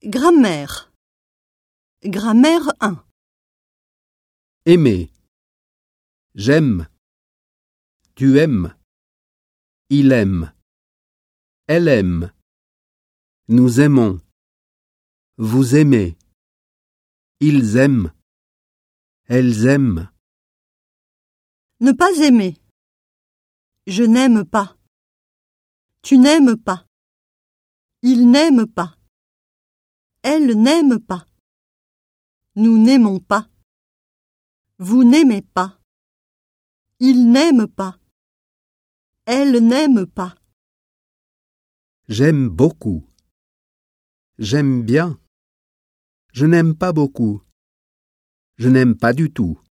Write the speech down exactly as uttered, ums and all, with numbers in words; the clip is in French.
Grammaire. Grammaire un. Aimer. J'aime. Tu aimes. Il aime. Elle aime. Nous aimons. Vous aimez. Ils aiment. Elles aiment. Ne pas aimer. Je n'aime pas. Tu n'aimes pas. Il n'aime pas. Elle n'aime pas. Nous n'aimons pas. Vous n'aimez pas. Il n'aime pas. Elle n'aime pas. J'aime beaucoup. J'aime bien. Je n'aime pas beaucoup. Je n'aime pas du tout.